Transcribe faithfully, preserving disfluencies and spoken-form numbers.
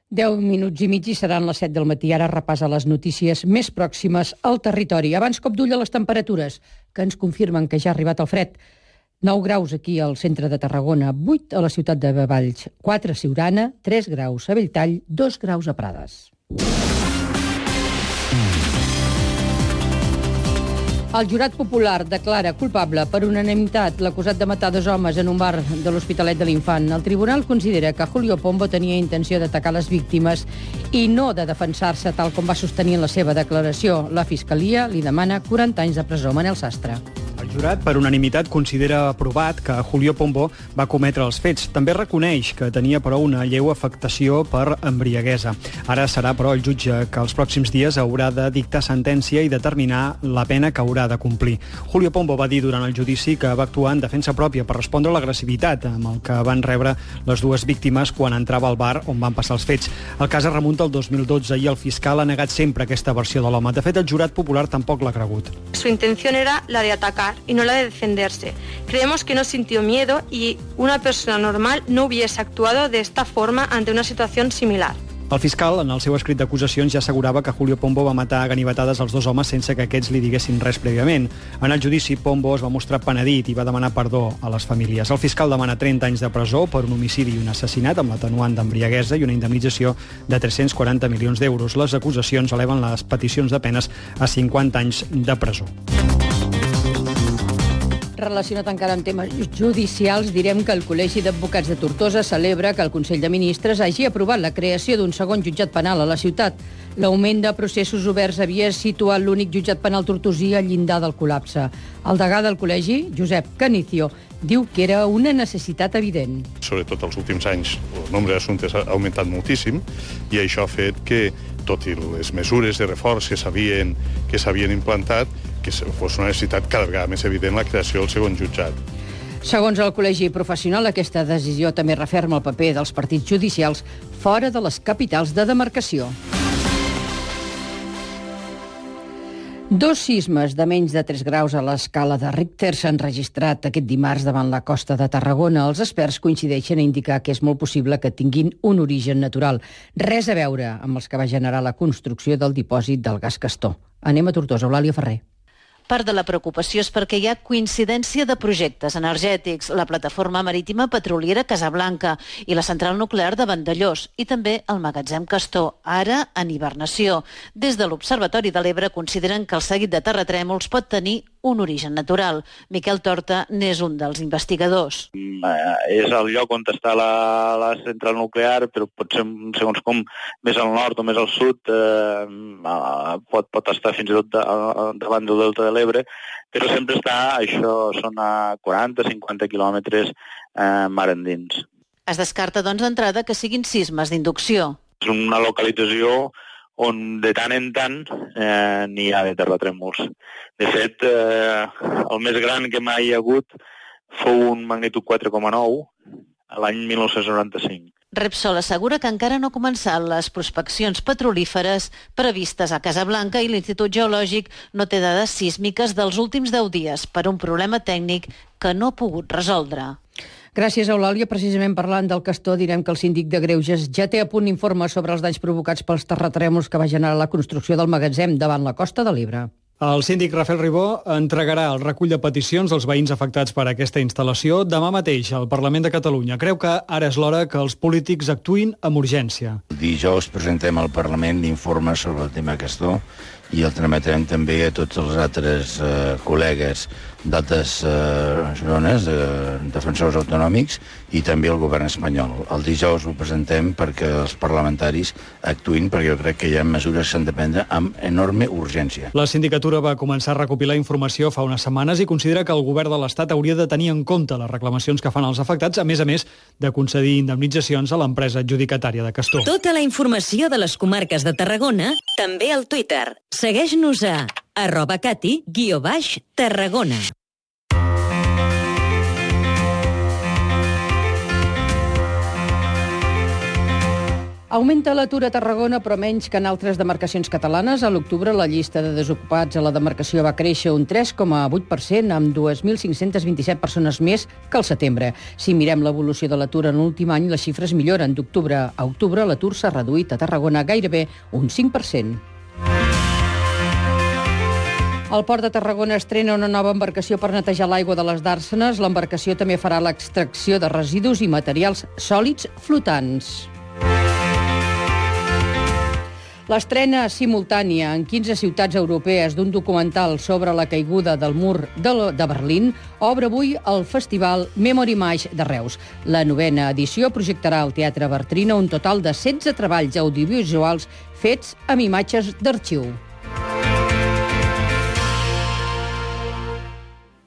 deu minuts i mig i seran les set del matí. Ara repassa les notícies més pròximes al territori. Abans, cop d'ull a les temperatures, que ens confirmen que ja ha arribat el fred. nou graus aquí al centre de Tarragona, vuit a la ciutat de Valls, quatre a Siurana, tres graus a Belltall, dos graus a Prades. El jurat popular declara culpable per unanimitat l'acusat de matar dos homes en un bar de l'Hospitalet de l'Infant. El tribunal considera que Julio Pombo tenia intenció d'atacar les víctimes i no de defensar-se tal com va sostenir en la seva declaració. La Fiscalia li demana quaranta anys de presó. Manel Sastre. El jurat, per unanimitat, considera aprovat que Julio Pombo va cometre els fets. També reconeix que tenia, però, una lleu afectació per embriaguesa. Ara serà, però, el jutge que els pròxims dies haurà de dictar sentència i determinar la pena que haurà de complir. Julio Pombo va dir durant el judici que va actuar en defensa pròpia per respondre a l'agressivitat amb el que van rebre les dues víctimes quan entrava al bar on van passar els fets. El cas es remunta al dos mil dotze i el fiscal ha negat sempre aquesta versió de l'home. De fet, el jurat popular tampoc l'ha cregut. Su intención era la de atacar y no la de defenderse. Creemos que no sintió miedo y una persona normal no hubiese actuado de esta forma ante una situación similar. El fiscal, en el seu escrit d'acusacions, ja assegurava que Julio Pombo va matar a ganivetades els dos homes sense que aquests li diguessin res prèviament. En el judici, Pombo es va mostrar penedit i va demanar perdó a les famílies. El fiscal demana trenta anys de presó per un homicidi i un assassinat amb l'atenuant d'embriaguesa i una indemnització de tres-cents quaranta milions d'euros. Les acusacions eleven les peticions de penes a cinquanta anys de presó. Relacionat encara amb temes judicials, direm que el Col·legi d'Advocats de Tortosa celebra que el Consell de Ministres hagi aprovat la creació d'un segon jutjat penal a la ciutat. L'augment de processos oberts havia situat l'únic jutjat penal tortosí al llindar del col·lapse. El degà del col·legi, Josep Canicio, diu que era una necessitat evident. Sobretot els últims anys el nombre d'assumptes ha augmentat moltíssim i això ha fet que, tot i les mesures de reforç que s'havien que s'havien implantat, que fos una necessitat cada vegada més evident la creació del segon jutjat. Segons el Col·legi Professional, aquesta decisió també referma el paper dels partits judicials fora de les capitals de demarcació. Dos sismes de menys de tres graus a l'escala de Richter s'han registrat aquest dimarts davant la costa de Tarragona. Els experts coincideixen a indicar que és molt possible que tinguin un origen natural. Res a veure amb els que va generar la construcció del dipòsit del gas Castor. Anem a Tortosa. Eulàlia Ferrer. Part de la preocupació és perquè hi ha coincidència de projectes energètics, la plataforma marítima petroliera Casablanca i la central nuclear de Vandellós, i també el magatzem Castor, ara en hibernació. Des de l'Observatori de l'Ebre consideren que el seguit de terratrèmols pot tenir un origen natural. Miquel Torta n'és un dels investigadors. És el lloc on està la, la central nuclear, però potser segons com més al nord o més al sud eh, pot, pot estar fins i tot de, davant del delta de l'Ebre, però sempre està, això són a quaranta a cinquanta quilòmetres eh, mar endins. Es descarta, doncs, d'entrada que siguin sismes d'inducció. És una localització on de tant en tant eh, n'hi ha de terratrèmols. De fet, eh, el més gran que mai hi ha hagut fou un magnitud quatre coma nou l'any mil nou-cents noranta-cinc. Repsol assegura que encara no ha començat les prospeccions petrolíferes previstes a Casablanca i l'Institut Geològic no té dades sísmiques dels últims deu dies per un problema tècnic que no ha pogut resoldre. Gràcies, Eulàlia. Precisament parlant del Castor, direm que el síndic de Greuges ja té a punt informe sobre els danys provocats pels terratrèmols que va generar la construcció del magatzem davant la costa de l'Ebre. El síndic Rafael Ribó entregarà el recull de peticions dels veïns afectats per aquesta instal·lació demà mateix al Parlament de Catalunya. Creu que ara és l'hora que els polítics actuïn amb urgència. Dijous presentem al Parlament l'informe sobre el tema Castor i el trametrem també a tots els altres eh, col·legues d'altres eh, zones, eh, defensors autonòmics, i també el govern espanyol. El dijous ho presentem perquè els parlamentaris actuïn, perquè jo crec que hi ha mesures que s'han de prendre amb enorme urgència. La sindicatura va començar a recopilar informació fa unes setmanes i considera que el govern de l'Estat hauria de tenir en compte les reclamacions que fan els afectats, a més a més de concedir indemnitzacions a l'empresa adjudicatària de Castor. Tota la informació de les comarques de Tarragona, també al Twitter. Segueix-nos a arroba cati guió baix Tarragona. Augmenta l'atur a Tarragona, però menys que en altres demarcacions catalanes. A l'octubre la llista de desocupats a la demarcació va créixer un tres coma vuit per cent, amb dos mil cinc-cents vint-i-set persones més que al setembre. Si mirem l'evolució de l'atur en l'últim any, les xifres milloren. D'octubre a octubre l'atur s'ha reduït a Tarragona gairebé un cinc per cent. El Port de Tarragona estrena una nova embarcació per netejar l'aigua de les dàrsenes. L'embarcació també farà l'extracció de residus i materials sòlids flotants. L'estrena simultània en quinze ciutats europees d'un documental sobre la caiguda del mur de Berlín obre avui el Festival Memorimage de Reus. La novena edició projectarà al Teatre Bartrina un total de setze treballs audiovisuals fets amb imatges d'arxiu.